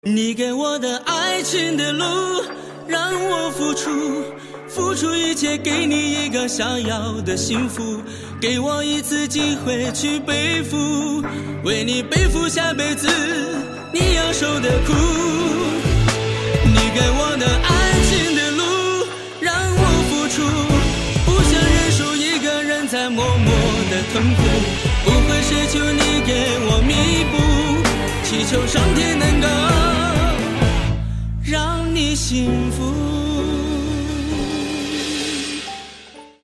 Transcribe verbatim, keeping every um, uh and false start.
你给我的爱情的路，让我付出，付出一切给你一个想要的幸福，给我一次机会去背负，为你背负下辈子你要受的苦。你给我的爱情的路，让我付出，不想忍受一个人在默默的痛苦，不会奢求你给我弥补，祈求上天能够让你幸福。